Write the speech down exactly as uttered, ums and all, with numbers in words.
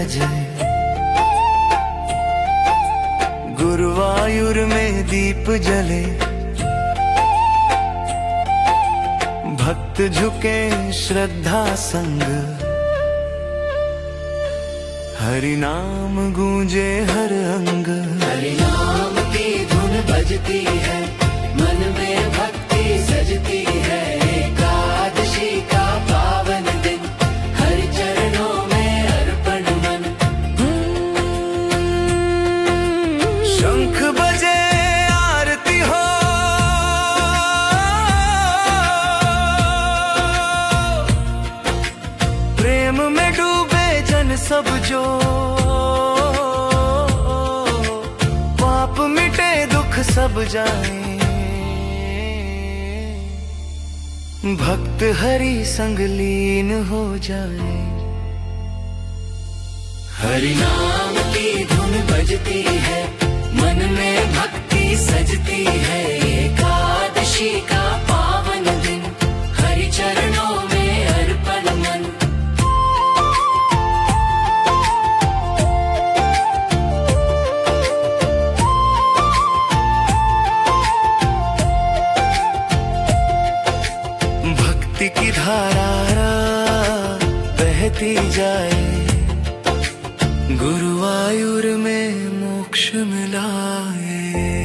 बजे, गुरुवायूर में दीप जले, भक्त झुके श्रद्धा संग, हरि नाम गूंजे हर अंग। हरि नाम की धुन बजती है, मन में भक्ति सजती है। एकादशी का पावन दिन, हरि चरणों में अर्पण मन। शंख बजे आरती हो, प्रेम में डूबे जन सब जो, पाप मिटे दुख सब जाए। भक्त हरि संग लीन हो जाए। हरि नाम की धुन बजती है, मन में भक्ति सजती है। एकादशी का पावन दिन, हरि चरणों में अर्पण मन। भक्ति की धारा बहती जाए, गुरुवायूर में मोक्ष मिलाए।